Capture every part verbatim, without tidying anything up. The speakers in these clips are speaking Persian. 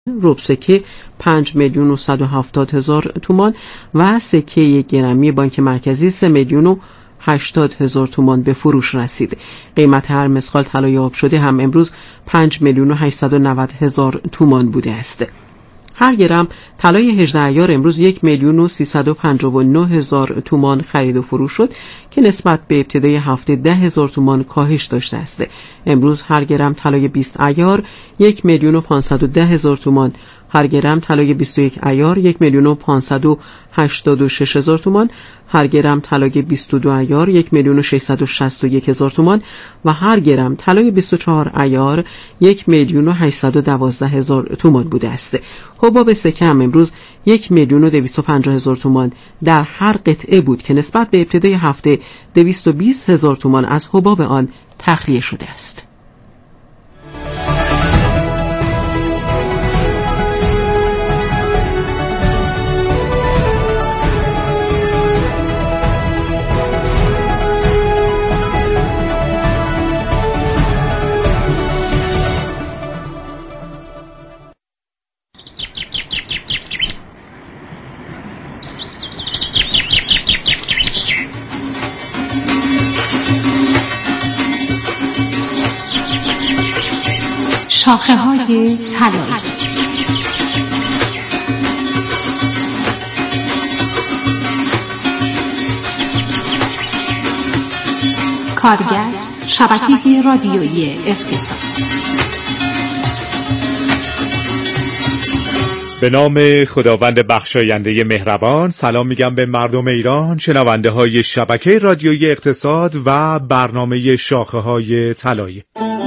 ربع سکه پنج میلیون و صد و هفتاد هزار تومان و سکه یک گرمی بانک مرکزی سه میلیون و هشتاد هزار تومان به فروش رسید. قیمت هر مسقال طلای آب شده هم امروز پنج میلیون و هشتصد و نود هزار تومان بوده است. هر گرم طلای هجده عیار امروز یک میلیون و سیصد و پنجاه و نه هزار تومان خرید و فروش شد که نسبت به ابتدای هفته ده هزار تومان کاهش داشته است. امروز هر گرم طلای بیست عیار یک میلیون و پانصد و ده هزار تومان، هر گرم طلای بیست و یک عیار یک میلیون و پانصد و هشتاد و شش هزار تومان، هر گرم طلای بیست و دو عیار یک میلیون و ششصد و شصت و یک هزار تومان و هر گرم طلای بیست و چهار عیار یک میلیون و هشتصد و دوازده هزار تومان بوده است. حباب سکه هم امروز یک میلیون و دویست و پنجاه هزار تومان در هر قطعه بود که نسبت به ابتدای هفته دویست و بیست هزار تومان از حباب آن تخلیه شده است. شاخه‌های طلایی. کارگست شبکه رادیویی اقتصاد. به نام خداوند بخشاینده مهربان، سلام میگم به مردم ایران، شنونده های شبکه رادیویی اقتصاد و برنامه شاخه‌های طلایی.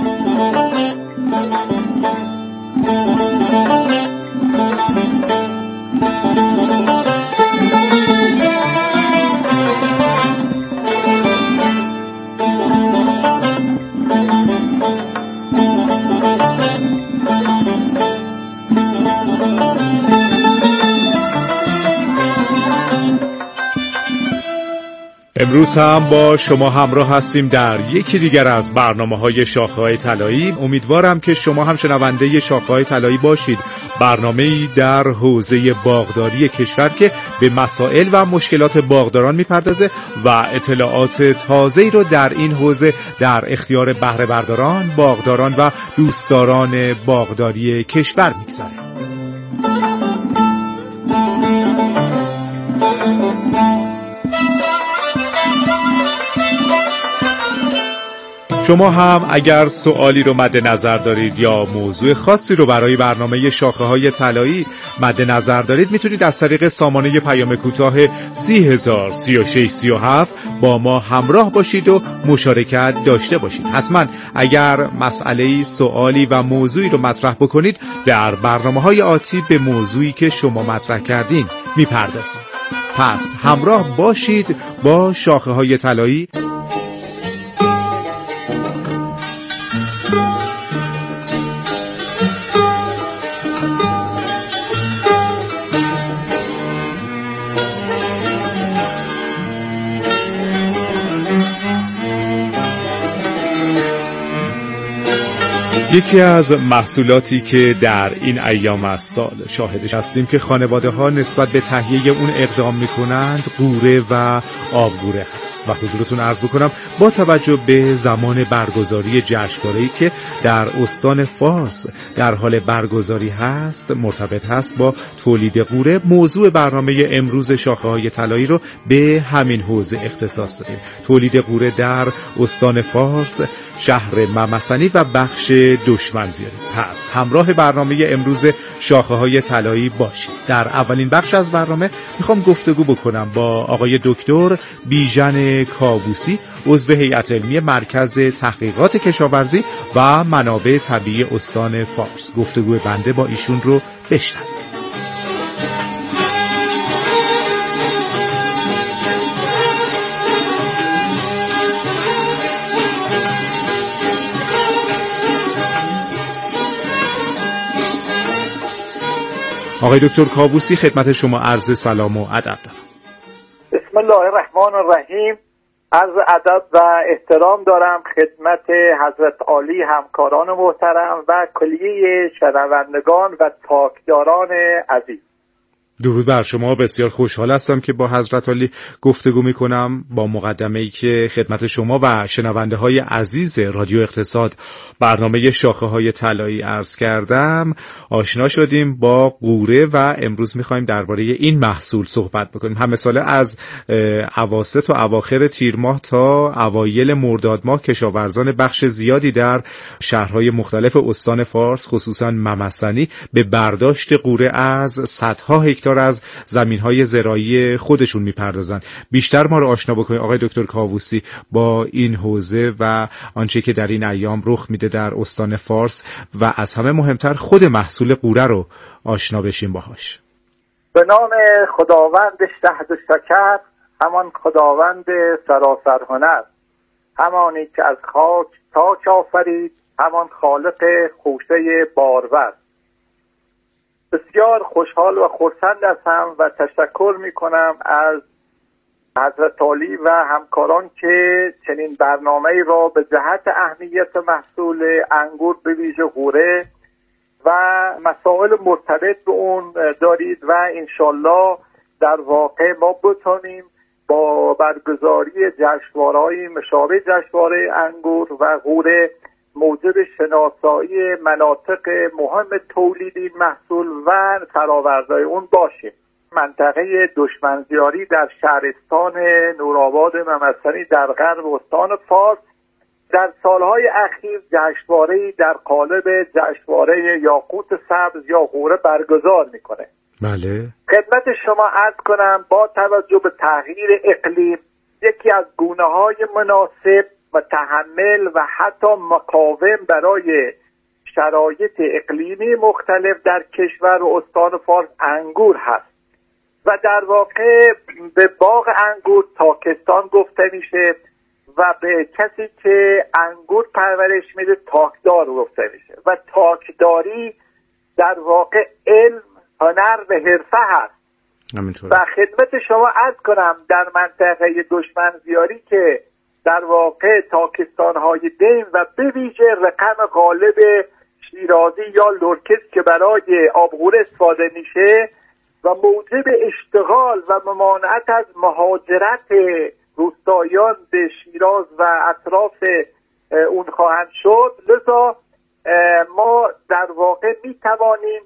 امروز هم با شما همراه هستیم در یکی دیگر از برنامه‌های شاخه‌های طلایی. امیدوارم که شما هم شنونده شاخه‌های طلایی باشید. برنامه‌ای در حوزه باغداری کشور که به مسائل و مشکلات باغداران میپردازه و اطلاعات تازه‌ای رو در این حوزه در اختیار بهره برداران، باغداران و دوستداران باغداری کشور میگذاره. شما هم اگر سوالی رو مد نظر دارید یا موضوع خاصی رو برای برنامه شاخه‌های طلایی مد نظر دارید، میتونید از طریق سامانه پیام کوتاه سی هزار سی و شش سی و هفت با ما همراه باشید و مشارکت داشته باشید. حتما اگر مسئله‌ای، سوالی و موضوعی رو مطرح بکنید، در برنامه‌های آتی به موضوعی که شما مطرح کردین میپردازیم. پس همراه باشید با شاخه‌های طلایی. یکی از محصولاتی که در این ایام از سال شاهدش هستیم که خانواده ها نسبت به تهیه اون اقدام میکنند، قوره و آبگوره هست. و حضورتون عرض بکنم با توجه به زمان برگزاری جشنواره‌ای که در استان فارس در حال برگزاری هست، مرتبط هست با تولید قوره، موضوع برنامه امروز شاخه‌های طلایی رو به همین حوزه اختصاص دادیم. تولید قوره در استان فارس، شهر ممسنی و بخش دشمنزیاری. پس همراه برنامه امروز شاخه‌های طلایی باشید. در اولین بخش از برنامه میخوام گفتگو بکنم با آقای دکتر بیژن کاووسی، عضو هیئت علمی مرکز تحقیقات کشاورزی و منابع طبیعی استان فارس. گفتگو بنده با ایشون رو بشنوید. آقای دکتر کاووسی، خدمت شما عرض سلام و ادب دارم. بسم الله الرحمن الرحیم. عرض ادب و احترام دارم خدمت حضرت عالی، همکاران محترم و کلیه شنوندگان و تاکداران عزیز. درود بر شما. بسیار خوشحال هستم که با حضرت عالی گفتگو میکنم. با مقدمه‌ای که خدمت شما و شنونده های عزیز رادیو اقتصاد برنامه شاخه های طلایی عرض کردم آشنا شدیم با غوره و امروز میخوایم درباره این محصول صحبت بکنیم. همه ساله از اواسط و اواخر تیر ماه تا اوایل مرداد ماه کشاورزان بخش زیادی در شهرهای مختلف استان فارس خصوصا ممسنی به برداشت غوره از صدها هکتار از زمین‌های زراعی خودشون میپردازن. بیشتر ما رو آشنا بکنید آقای دکتر کاووسی با این حوزه و آنچه که در این ایام رخ میده در استان فارس و از همه مهمتر خود محصول غوره رو آشنا بشیم باهاش. به نام خداوند شهد و شکر، همان خداوند سراسر هنر، همانی که از خاک تاک آفرید، همان خالق خوشه بارور. بسیار خوشحال و خرسند هستم و تشکر می کنم از حضرت عالی و همکاران که چنین برنامه‌ای را به جهت اهمیت محصول انگور به ویژه غوره و مسائل مرتبط به اون دارید و انشالله در واقع ما بتونیم با برگزاری جشنواره‌های مشابه جشنواره انگور و غوره موجب شناسایی مناطق مهم تولید این محصول و فرآوردهای اون باشیم. منطقه دشمنزیاری در شهرستان نورآباد ممسنی در غرب استان فارس در سالهای اخیر جشنواره‌ای در قالب جشنواره یاقوت سبز یا غوره برگزار میکنه. بله. خدمت شما عرض کنم با توجه به تغییر اقلیم یکی از گونه‌های مناسب و تحمل و حتی مقاوم برای شرایط اقلیمی مختلف در کشور و استان فارس انگور هست و در واقع به باغ انگور تاکستان گفته میشه و به کسی که انگور پرورش میده تاکدار گفته میشه و تاکداری در واقع علم، هنر و حرفه هست. همینطور. و خدمت شما عرض کنم در منطقه دشمنزیاری که در واقع تاکستان‌های دیم و به ویژه رقم غالب شیرازی یا لورکس که برای آبغوره استفاده میشه و موجب اشتغال و ممانعت از مهاجرت روستاییان به شیراز و اطراف اون خواهند شد، لذا ما در واقع میتوانیم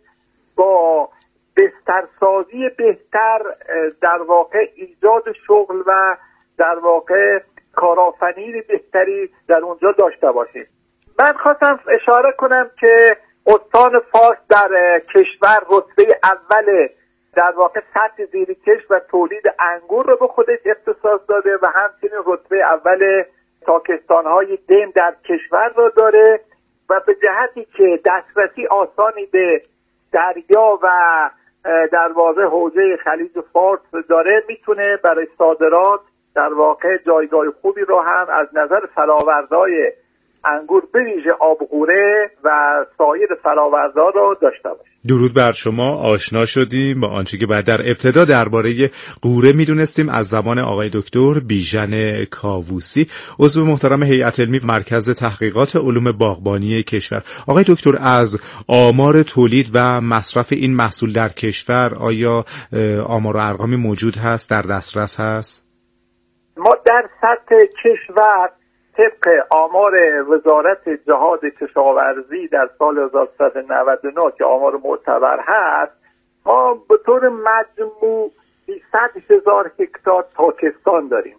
با بسترسازی بهتر در واقع ایجاد شغل و در واقع کارآفرینی بهتری در اونجا داشته باشیم. من خواستم اشاره کنم که استان فارس در کشور رتبه اول در واقع سطح زیرکش و تولید انگور رو به خودش اختصاص داده و همچنین رتبه اول تاکستان‌های دیم در کشور رو داره و به جهتی که دسترسی آسانی به دریا و در واقع حوزه خلیج فارس داره میتونه برای صادرات در واقع جایگاه خوبی رو هم از نظر فرآوردهای انگور به ویژه آبغوره و سایر فرآوردها رو داشته باشه. درود بر شما. آشنا شدیم با آنچه که بعد در ابتدا درباره غوره میدونستیم از زبان آقای دکتر بیژن کاووسی، عضو محترم هیئت علمی مرکز تحقیقات علوم باغبانی کشور. آقای دکتر، از آمار تولید و مصرف این محصول در کشور آیا آمار و ارقامی موجود هست، در دسترس هست؟ ما در سطح کشور طبق آمار وزارت جهاد کشاورزی در سال هزار و سیصد و نود و نه که آمار معتبر هست، ما به طور مجموع بیست هزار هکتار تاکستان داریم.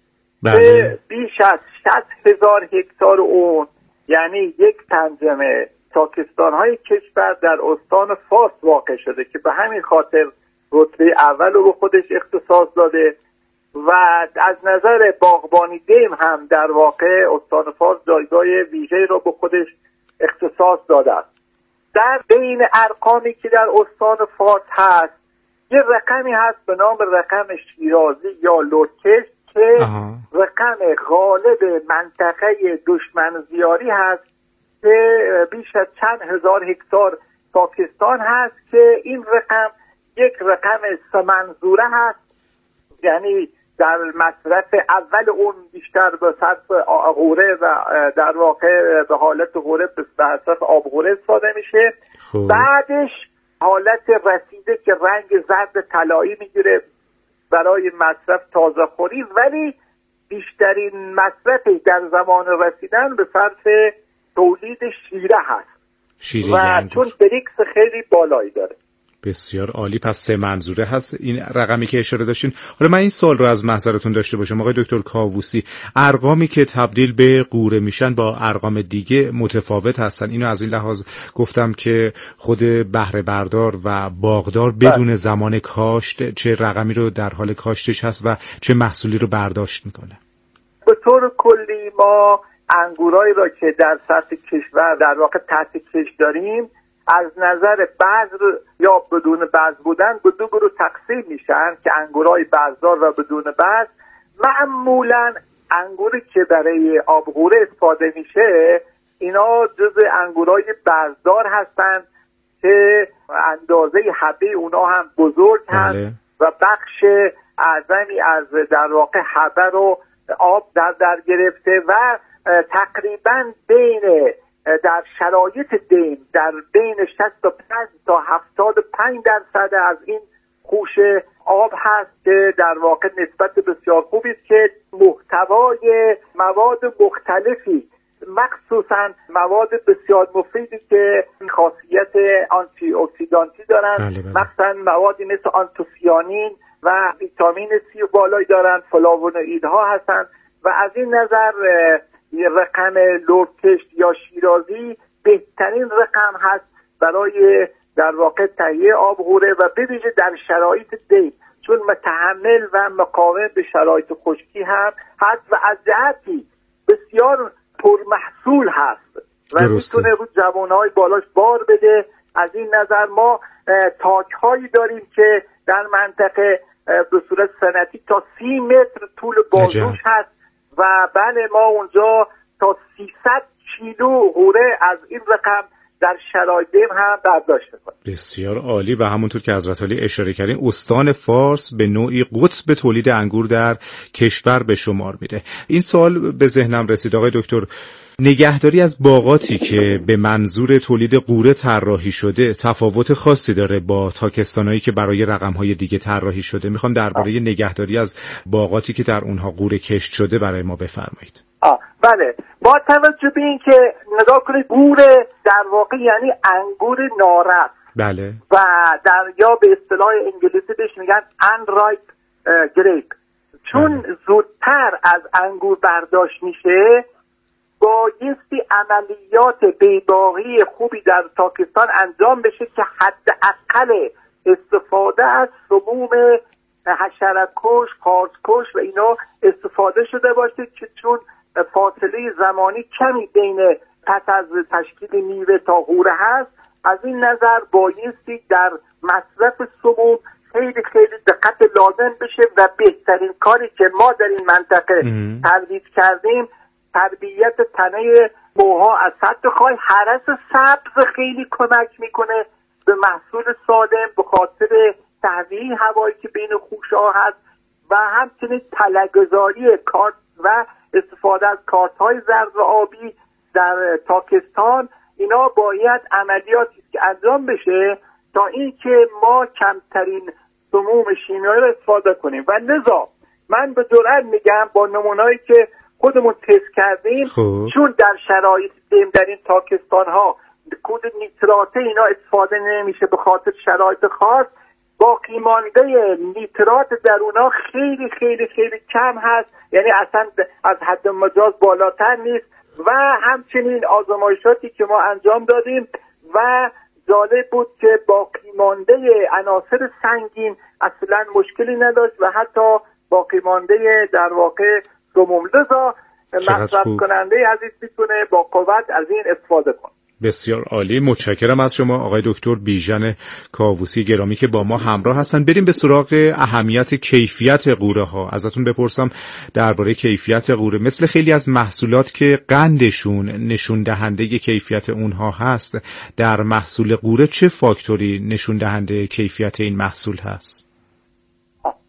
بله. بیش از شصت هزار هکتار اون یعنی یک پنجم تاکستان‌های کشور در استان فارس واقع شده که به همین خاطر رتبه اول رو به خودش اختصاص داده و از نظر باغبانی دیم هم در واقع استان فارس جایگاه ویژه‌ای را به خودش اختصاص داده است. در بین ارقامی که در استان فارس هست یه رقمی هست به نام رقم شیرازی یا لورکش که آها. رقم غالب منطقه دشمنزیاری هست که بیش از چند هزار هکتار پاکستان هست که این رقم یک رقم سه منظوره هست، یعنی در مصرف اول اون بیشتر به صرف غوره و در واقع به حالت غوره به صرف آب غوره استفاده میشه. خوب. بعدش حالت رسیده که رنگ زرد طلایی میگیره برای مصرف تازه خوری، ولی بیشترین مصرفی در زمان رسیدن به صرف تولید شیره هست شیره و انگور. چون بریکس خیلی بالایی داره. بسیار عالی. پس سه منظوره هست این رقمی که اشاره داشتین. حالا من این سوال رو از محضرتون داشته باشم آقای دکتر کاووسی، ارقامی که تبدیل به قوره میشن با ارقام دیگه متفاوت هستن. اینو از این لحاظ گفتم که خود بهره بردار و باغدار بدون بله. زمان کاشت چه رقمی رو در حال کاشتش هست و چه محصولی رو برداشت میکنه. به طور کلی ما انگورایی را که در سطح کشور در واقع تحت کشت داریم از نظر بذر یا بدون بذر بودن به دو گروه تقسیم میشن که انگورای بذردار و بدون بذر. معمولا انگوری که برای آبغوره استفاده میشه اینا جز انگورای بذردار هستند که اندازه حبه اونا هم بزرگ هست بله. و بخش اعظمی از در واقع حبه رو آب در در گرفته و تقریبا بین در شرایط دیم در بین شصت و پنج تا هفتاد و پنج درصد از این خوشه آب هست که در واقع نسبت بسیار خوبی است که محتوای مواد مختلفی مخصوصا مواد بسیار مفیدی که خاصیت آنتی اکسیدانتی دارن بله بله. مثلا موادی مثل آنتوسیانین و ویتامین سی بالایی دارن، فلاوونوئیدها هستن و از این نظر رقم لورکشت یا شیرازی بهترین رقم هست برای در واقع تهیه آبغوره و به ویژه در شرایط دی، چون متحمل و مقاوم به شرایط خشکی هم هست و از جهتی بسیار پرمحصول هست و میتونه رو جوانهای بالاش بار بده. از این نظر ما تاک هایی داریم که در منطقه به صورت سنتی تا سی متر طول بازوش هست و بله ما اونجا تا سیصد کیلو غوره از این رقم در شرایط هم برداشت کنیم. بسیار عالی. و همونطور که حضرت عالی اشاره کردین استان فارس به نوعی قطب تولید انگور در کشور به شمار میره. این سوال به ذهنم رسید آقای دکتر، نگهداری از باغاتی که به منظور تولید قوره طراحی شده تفاوت خاصی داره با تاکستانایی که برای رقم‌های دیگه طراحی شده؟ میخوام درباره نگهداری از باغاتی که در اونها قوره کشت شده برای ما بفرمایید. آه بله، با توجه به این که نگاه کنید قوره در واقع یعنی انگور نارس بله و در یا به اصطلاح انگلیسی بهش میگن unripe grape، چون بله. زودتر از انگور برداشت میشه بایستی عملیات بیداغی خوبی در تاکستان انجام بشه که حداقل استفاده از سموم حشره‌کش، قارچ‌کش و اینا استفاده شده باشه که چون فاصله زمانی کمی بین پس از تشکیل میوه تا غوره هست، از این نظر بایستی در مصرف سموم خیلی خیلی دقت لازم بشه و بهترین کاری که ما در این منطقه ترویج کردیم تربیت تنه موها از سطح خاک. هرس سبز خیلی کمک میکنه به محصول سالم به خاطر تهویه هوایی که بین خوشه‌ها هست و همچنین تله‌گذاری کارت و استفاده از کارت‌های زرد و آبی در تاکستان. اینا باید عملیاتی که انجام بشه تا اینکه ما کمترین سموم شیمیایی رو استفاده کنیم و لذا من به جرئت میگم با نمونه‌ای که خودمون تست کردیم خوب. چون در شرایط دیم در این تاکستان ها کود نیترات اینا استفاده نمیشه به خاطر شرایط خاص، باقی مانده نیترات در اونا خیلی خیلی خیلی کم هست، یعنی اصلا از حد مجاز بالاتر نیست و همچنین آزمایشاتی که ما انجام دادیم و جالب بود که باقی مانده عناصر سنگین اصلا مشکلی نداشت و حتی باقی مانده در واقع سموم. لذا مصرف کننده عزیز میتونه با قوت از این استفاده کنه. بسیار عالی، متشکرم از شما آقای دکتر بیژن کاووسی گرامی که با ما همراه هستن. بریم به سراغ اهمیت کیفیت قوره ها. ازتون بپرسم درباره کیفیت قوره. مثل خیلی از محصولات که قندشون نشون دهنده کیفیت اونها هست، در محصول قوره چه فاکتوری نشون دهنده کیفیت این محصول هست؟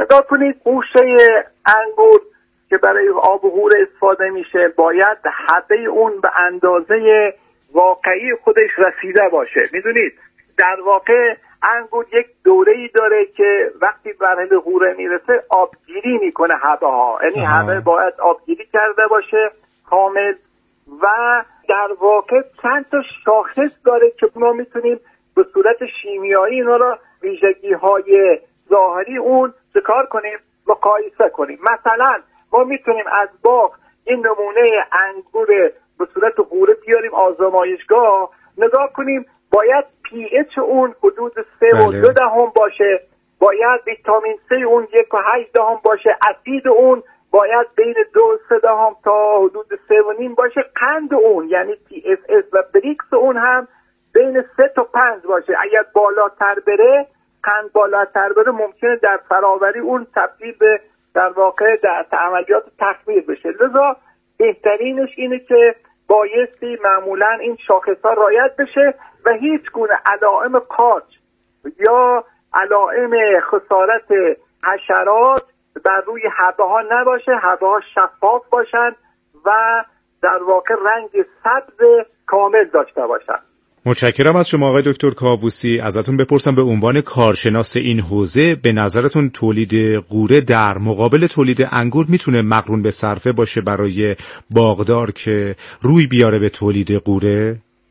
نگاه کنید گوشه انگور که برای آب و هور استفاده میشه باید حده اون به اندازه واقعی خودش رسیده باشه. میدونید در واقع انگور یک دوره‌ای داره که وقتی برای هوره میرسه آبگیری میکنه حبه ها، یعنی حبه باید آبگیری کرده باشه کامل و در واقع چند تا شاخص داره که ما میتونیم به صورت شیمیایی اینا را ویژگی های ظاهری اون چکار کنیم مقایسه کنیم. مثلا ما میتونیم از باغ این نمونه انگور به صورت غوره بیاریم آزمایشگاه نگاه کنیم، باید پی اچ اون حدود سه و دو دهم باشه، باید ویتامین سی اون یک و هشت دهم باشه، اسید اون باید بین دو و سه دهم تا حدود سه و نیم باشه، قند اون یعنی تی اف اس و بریکس اون هم بین سه تا پنج باشه. اگر بالاتر بره قند بالاتر بره ممکنه در فراوری اون تبدیل به در واقع در عملیات تخمیر بشه. لذا بهترینش اینه که بایستی معمولا این شاخص ها رعایت بشه و هیچ گونه علائم قارچ یا علائم خسارت حشرات بر روی حبه ها نباشه، حبه ها شفاف باشن و در واقع رنگ سبز کامل داشته باشن. متشکرم از شما آقای دکتر کاووسی. ازتون بپرسم به عنوان کارشناس این حوزه به نظرتون تولید غوره در مقابل تولید انگور میتونه مقرون به صرفه باشه برای باغدار که روی بیاره به تولید غوره؟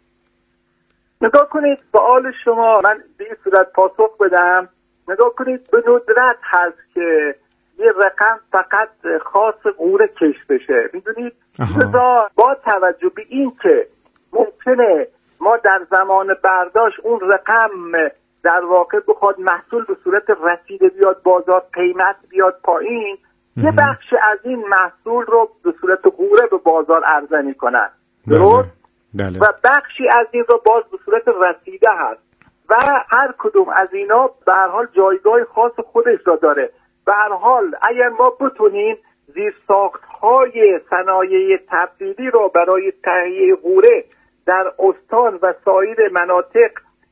نگاه کنید سوال شما من به این صورت پاسخ بدم. نگاه کنید به ندرت هست که یه رقم فقط خاص غوره کشت بشه. میدونید لذا با توجه به این که ممکنه ما در زمان برداشت اون رقم در واقع بخواد محصول به صورت رسیده بیاد بازار قیمت بیاد پایین، یه بخش از این محصول رو به صورت غوره به بازار عرضه میکنن درست؟ بله. و بخشی از این رو باز به صورت رسیده هست و هر کدوم از اینا به هر حال جایگاه خاص خودش را داره. به هر حال اگر ما بتونیم زیرساخت‌های صنایع تبدیلی رو برای تهیه غوره در استان و سایر مناطق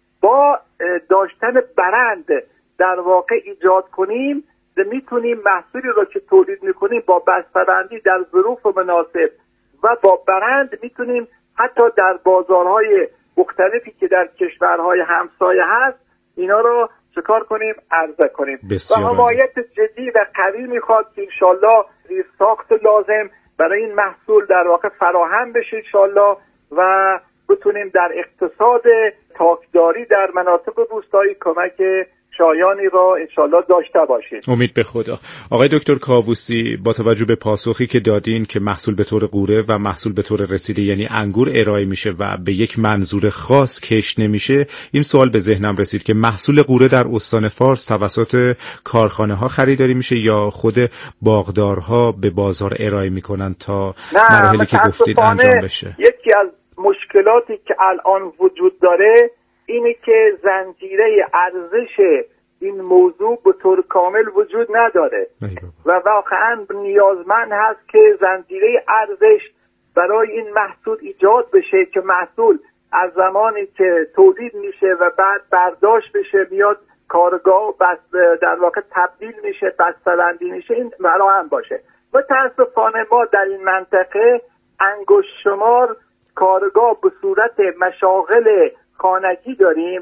با داشتن برند در واقع ایجاد کنیم، میتونیم محصولی رو که تولید میکنیم با بسته‌بندی در ظروف مناسب و با برند میتونیم حتی در بازارهای مختلفی که در کشورهای همسایه هست اینا رو چکار کنیم عرضه کنیم. و حمایت جدی و قوی میخواد که انشالله زیرساخت لازم برای این محصول در واقع فراهم بشه انشالله و بتونیم در اقتصاد تاکداری در مناطق روستایی کمک شایانی را انشالله داشته باشیم. امید به خدا. آقای دکتر کاووسی با توجه به پاسخی که دادین که محصول به طور غوره و محصول به طور رسیده یعنی انگور ارائه میشه و به یک منظور خاص کشت نمیشه، این سوال به ذهنم رسید که محصول غوره در استان فارس توسط کارخانه ها خریداری میشه یا خود باغدارها به بازار ارائه میکنن تا مراحلی که گفتید انجام بشه؟ یکی از مشکلاتی که الان وجود داره اینه که زنجیره ارزش این موضوع به طور کامل وجود نداره و واقعا نیازمند هست که زنجیره ارزش برای این محصول ایجاد بشه که محصول از زمانی که تولید میشه و بعد برداشت بشه میاد کارگاه بس در واقع تبدیل میشه بسته‌بندی میشه این فراهم باشه. متاسفانه ما در این منطقه انگشت شمار کارگاه به صورت مشاغل خانگی داریم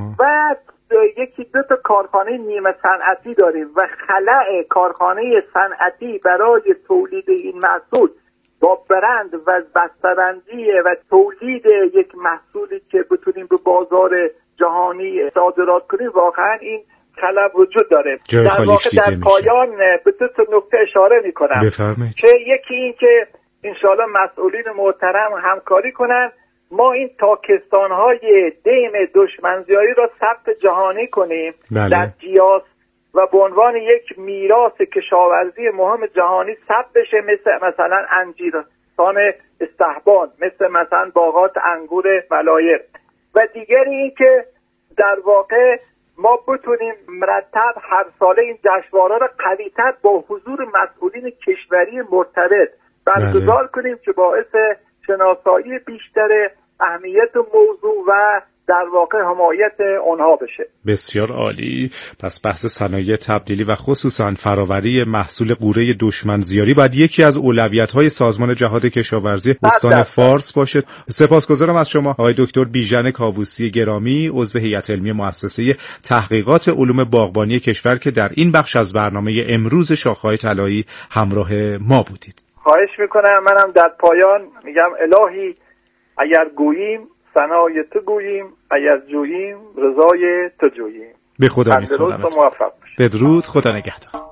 و یکی دو تا کارخانه نیمه صنعتی داریم و خلأ کارخانه صنعتی برای تولید این محصول با برند و بسته‌بندی و تولید یک محصولی که بتونیم به بازار جهانی صادرات کنیم واقعا این خلأ وجود داره. در واقع در پایان به دو تا نکته اشاره میکنم که یکی این که انشاءالله مسئولین محترم همکاری کنن ما این تاکستان‌های دیم دشمنزیایی را ثبت جهانی کنیم بله. در جیاس و به عنوان یک میراث کشاورزی مهم جهانی ثبت بشه مثل مثلا انجیرستان استحبان، مثل مثلا باغات انگور ملایر و دیگری این که در واقع ما بتونیم مرتب هر ساله این جشنواره را قوی‌تر با حضور مسئولین کشوری مرتبط برگزار کنیم که باعث شناسایی بیشتر اهمیت موضوع و در واقع حمایت اونها بشه. بسیار عالی. پس بحث صنایع تبدیلی و خصوصا فراوری محصول قوره دشمنزیاری باید یکی از اولویت‌های سازمان جهاد کشاورزی استان فارس باشه. سپاسگزارم از شما آقای دکتر بیژن کاووسی گرامی، عضو هیئت علمی مؤسسه تحقیقات علوم باغبانی کشور که در این بخش از برنامه امروز شاخه‌های طلایی همراه ما بودید. خواهش میکنم. منم در پایان میگم الهی اگر گوییم ثنای تو گوییم، اگر جوییم رضای تو جوییم. به خدا میسپارم. بدرود. خدا نگهدار.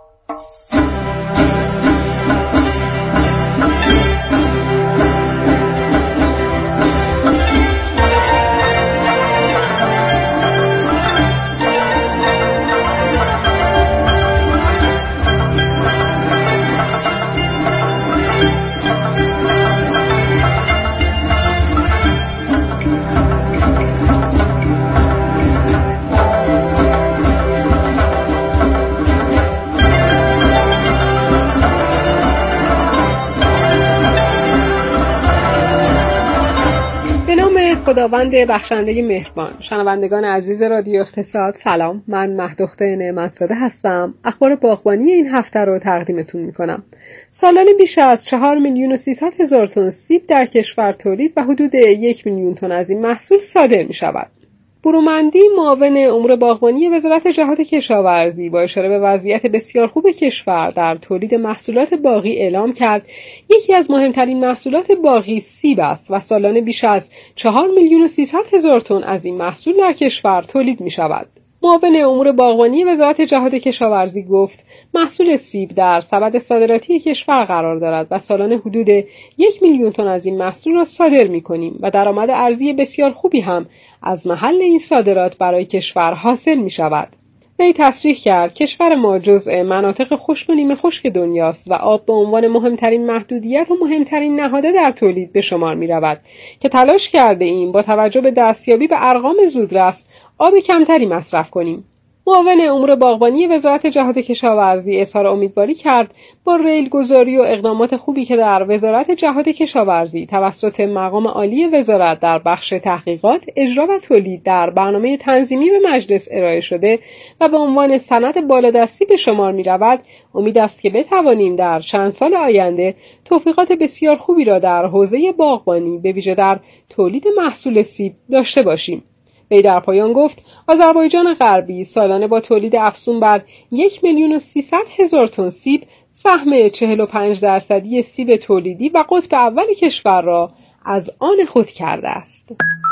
خداوند بخشنده مهربان. شنوندگان عزیز رادیو اقتصاد سلام، من مهدوخته نعمتزاده هستم. اخبار باغبانی این هفته رو تقدیمتون میکنم. سالانه بیش از چهار میلیون و سیصد هزار تن سیب در کشور تولید و حدود یک میلیون تن از این محصول صادر میشود. برومندی معاون امور باغبانی وزارت جهاد کشاورزی با اشاره به وضعیت بسیار خوب کشور در تولید محصولات باغی اعلام کرد یکی از مهمترین محصولات باغی سیب است و سالانه بیش از چهار میلیون و سیصد هزار تن از این محصول در کشور تولید می شود. معاون امور باغبانی وزارت جهاد کشاورزی گفت محصول سیب در سبد صادراتی کشور قرار دارد و سالانه حدود یک میلیون تن از این محصول را صادر می کنیم و درآمد ارزی بسیار خوبی هم از محل این صادرات برای کشور حاصل می شود. وی تصریح کرد کشور ما جزء مناطق خشک و نیمه خشک دنیاست و آب به عنوان مهمترین محدودیت و مهمترین نهاده در تولید به شمار می رود که تلاش کرده ایم با توجه به دستیابی به ارقام زودرس آب کمتری مصرف کنیم. معاون امور باغبانی وزارت جهاد کشاورزی اظهار امیدواری کرد با ریل گذاری و اقدامات خوبی که در وزارت جهاد کشاورزی توسط مقام عالی وزارت در بخش تحقیقات، اجرا و تولید در برنامه تنظیمی به مجلس ارائه شده و به عنوان سند بالادستی به شمار می رود، امید است که بتوانیم در چند سال آینده توفیقات بسیار خوبی را در حوزه باغبانی به ویژه در تولید محصول سیب داشته باشیم. وی در پایان گفت آذربایجان غربی سالانه با تولید افزون بر یک میلیون و سیصد هزار تن سیب سهم چهل و پنج درصدی سیب تولیدی و قطب اول کشور را از آن خود کرده است.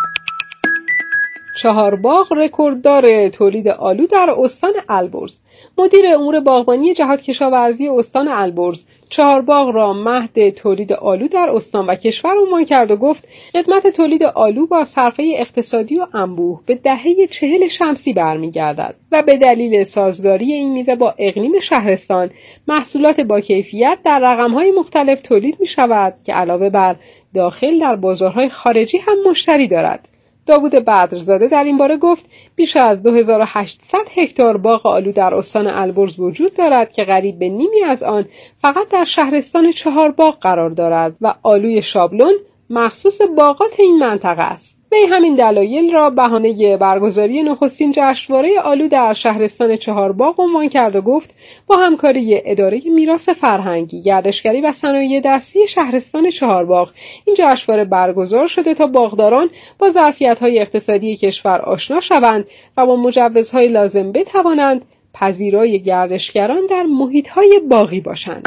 چهارباغ رکورددار تولید آلو در استان البرز. مدیر امور باغبانی جهاد کشاورزی استان البرز چهارباغ را مهد تولید آلو در استان و کشور عنوان کرد و گفت خدمت تولید آلو با صرفه اقتصادی و انبوه به دهه چهل شمسی برمیگردد و به دلیل سازگاری این میوه با اقلیم شهرستان محصولات با کیفیت در رقم‌های مختلف تولید می شود که علاوه بر داخل در بازارهای خارجی هم مشتری دارد. داوود بدرزاده در این باره گفت بیش از دو هزار و هشتصد هکتار باغ آلو در استان البرز وجود دارد که قریب به نیمی از آن فقط در شهرستان چهارباغ قرار دارد و آلوی شابلون مخصوص باغات این منطقه است. وی همین دلایل را بهانه برگزاری نخستین جشنواره آلو در شهرستان چهارباغ عنوان کرد و گفت با همکاری اداره میراث فرهنگی، گردشگری و صنایع دستی شهرستان چهارباغ این جشنواره برگزار شده تا باغداران با ظرفیت‌های اقتصادی کشور آشنا شوند و با مجوزهای لازم بتوانند پذیرای گردشگران در محیط‌های باغی باشند.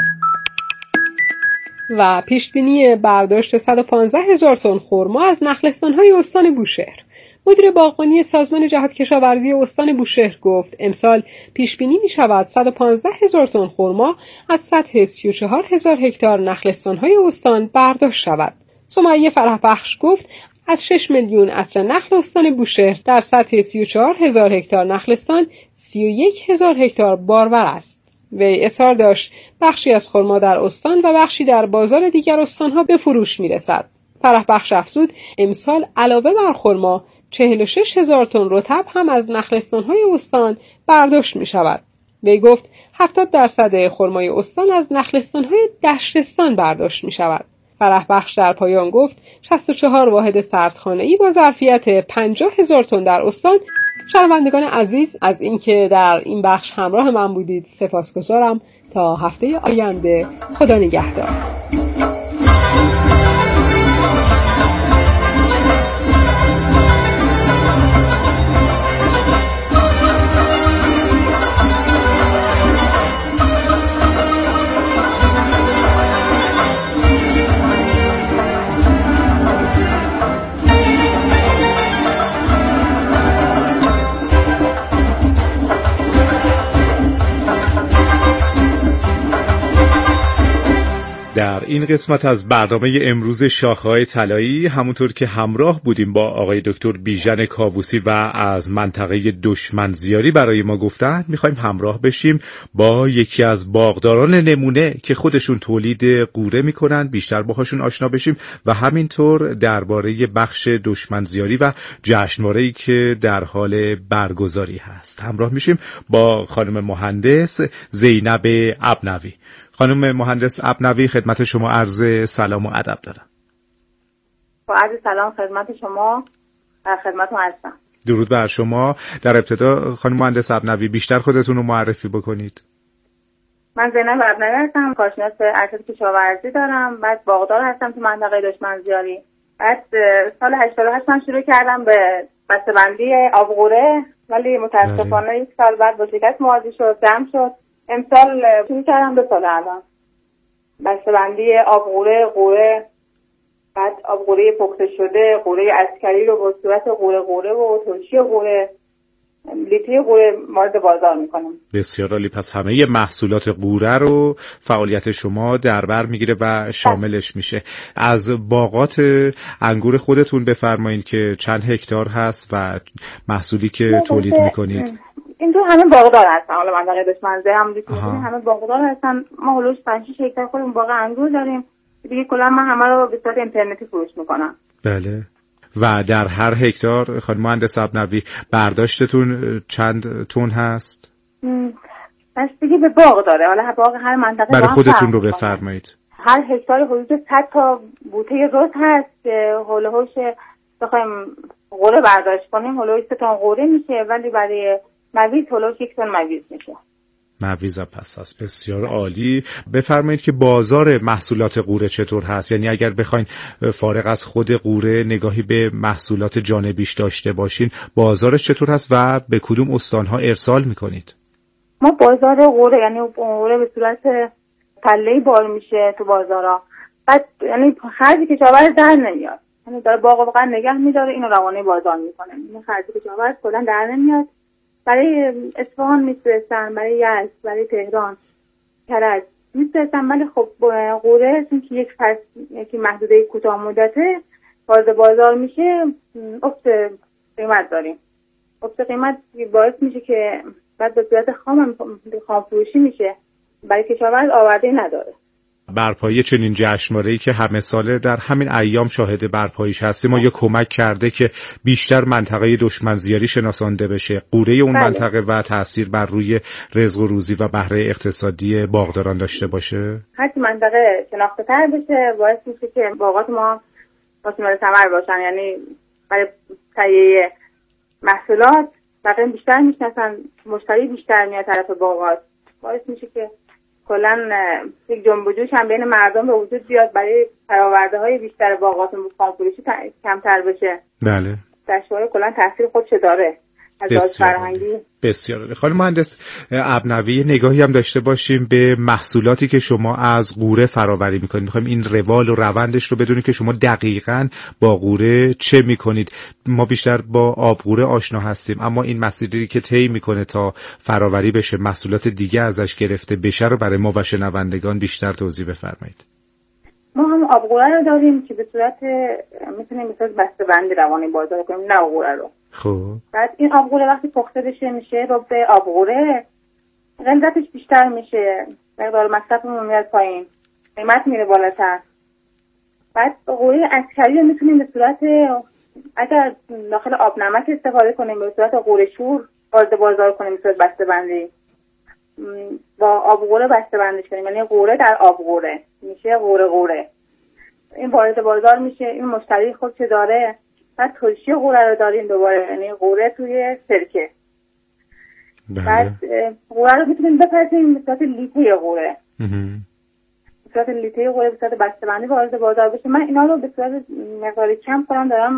و پیشبینی برداشت صد و پانزده هزار تن خرما از نخلستان‌های استان بوشهر. مدیر باغبانی سازمان جهاد کشاورزی استان بوشهر گفت امسال پیشبینی می‌شود صد و پانزده هزار تن خرما از سطح سی و چهار هزار هکتار نخلستان‌های استان برداشت شود. سمیه فرحبخش گفت از شش میلیون عطر نخل استان بوشهر در سطح سی و چهار هزار هکتار نخلستان سی و یک هزار هکتار بارور است. وی اظهار داشت بخشی از خرما در استان و بخشی در بازار دیگر استانها به فروش میرسد. فرحبخش افزود امسال علاوه بر خرما چهل و شش هزار تن رطب هم از نخلستان‌های استان برداشت می شود. وی گفت هفتاد درصد خرمای استان از نخلستان‌های دشتستان برداشت می شود. فرح بخش در پایان گفت شصت و چهار واحد سردخانه‌ای با ظرفیت پنجاه هزار تن در استان. شنوندگان عزیز از اینکه در این بخش همراه من بودید سپاسگزارم. تا هفته آینده، خدا نگهدار. در این قسمت از برنامه امروز شاخه‌های طلایی همونطور که همراه بودیم با آقای دکتر بیژن کاووسی و از منطقه دشمنزیاری برای ما گفتن، میخوایم همراه بشیم با یکی از باغداران نمونه که خودشون تولید قوره میکنن، بیشتر باهاشون آشنا بشیم و همینطور درباره بخش دشمنزیاری و جشنواره‌ای که در حال برگزاری هست همراه میشیم با خانم مهندس زینب ابنوی. خانم مهندس ابنوی، خدمت شما عرض سلام و ادب دارم. با عرض سلام خدمت شما، در خدمتتون هستم. درود بر شما. در ابتدا خانم مهندس ابنوی بیشتر خودتون رو معرفی بکنید. من زینب ابنوی هستم، کارشناس ارشد کشاورزی دارم، بعد باغدار هستم تو منطقه دشمنزیاری. بعد سال هشتاد و هشت من شروع کردم به بسته‌بندی آبغوره، ولی متاسفانه یک سال بعد با شکست مواجه شد، جمع شد. امسال شروع کردم به سال الان بسته‌بندی آبغوره، قوره، بعد آبغوره پخته شده، قوره عسکری رو با صورت قوره قوره و ترشی قوره، لیتری قوره وارد بازار میکنم. بسیار عالی. پس همه محصولات قوره رو فعالیت شما در بر میگیره و شاملش میشه. از باغات انگور خودتون بفرمایید که چند هکتار هست و محصولی که تولید میکنید. این تو همه باغدار هستن، حالا منطقه دشمنزیاری هم دیگه همه باغدار هستن. ما هولوش پنج شش هکتار خودمون باغ انگور داریم. دیگه کلا من همه رو به صورت اینترنتی فروش میکنم. بله. و در هر هکتار خانم مهندس ابنوی برداشتتون چند تن هست؟ بس دیگه به باغ داره. حالا باغ هر منطقه برای خودتون رو بفرمایید. هر هکتار حدود صد تا بوته رز هست که هولوش بخوایم قوره برداشت کنیم هولوش سه تا قوره میشه، ولی برای مویز هولوش یک تن مویز میشه. مویز پس هست. بسیار عالی. بفرمایید که بازار محصولات قوره چطور هست؟ یعنی اگر بخواین فارغ از خود قوره نگاهی به محصولات جانبیش داشته باشین، بازارش چطور هست و به کدوم استانها ارسال میکنید؟ ما بازار قوره یعنی قوره به صورت پله‌ای بار میشه تو بازارها، بعد یعنی خرجی کشاورز در نمیاد، یعنی داره باغ واقعا نگه میداره، اینو روانه بازار میکنه. این خرجی کشاورز کلا در نمیاد. برای اصفهان میفرستن، برای یزد، برای تهران، کرج میفرستن، ولی خب قوره چون که یک فصل یکی محدوده کوتاه مدته وارد بازار میشه، افت قیمت داریم. افت قیمت باعث میشه که بعد به صورت خام خام فروشی میشه، برای کشاورز آورده نداره. برپایی چنین جشنواره‌ای که همه ساله در همین ایام شاهد برپاییش هستیم، ما یه کمک کرده که بیشتر منطقه دشمنزیاری شناسانده بشه، قوره اون بله. منطقه و تأثیر بر روی رزق و روزی و بهره اقتصادی باغداران داشته باشه. هرچی منطقه شناخته تر بشه باعث میشه که باغات ما مثمر ثمر باشن، یعنی برای تهیه محصولات بقیه بیشتر میشناسن، مشتری بیشتر میاد طرف باغات، باعث میشه که کلا یک جنب و جوش هم بین مردم به وجود بیاد، برای فراورده های بیشتر باغاتون به خامفروشی کمتر بشه. بله. جشنواره کلا تاثیر خودش داره از لحاظ فرهنگی. بسیار. خانم مهندس ابنوی، نگاهی هم داشته باشیم به محصولاتی که شما از قوره فراوری میکنید. میخوایم این روال و روندش رو بدونیم که شما دقیقاً با قوره چه میکنید. ما بیشتر با آب قوره آشنا هستیم، اما این مسیری که طی میکنه تا فراوری بشه، محصولات دیگه ازش گرفته بشه رو برای ما و شنوندگان بیشتر توضیح بفرمایید. ما هم آب قوره رو داریم که به صورت میتونیم مثلا بسته‌بندی روانی بازار کنیم، نه قوره رو. خب بعد این آبغوره وقتی پخته بشه میشه رو به آبغوره، غلظتش بیشتر میشه، مقدار مصرفمون میاد پایین، قیمت میره بالاتر. بعد قوره عسکری رو میتونیم به صورت اگر داخل آب نمک استفاده کنیم به صورت قوره شور وارد بازار کنیم، به صورت بسته‌بندی با آبغوره بسته‌بندیش کنیم، یعنی قوره در آبغوره میشه قوره قوره. این وارد بازار میشه، این مشتری خودش داره، بعد ترشی قوره رو داریم دوباره، یعنی قوره توی سرکه. بعد قوره رو میتونیم بپرسیم به صورت لیته قوره، به صورت لیته قوره به صورت بسته‌بندی وارد بازار بشه. من اینا رو به صورت مقداری کم خودم دارم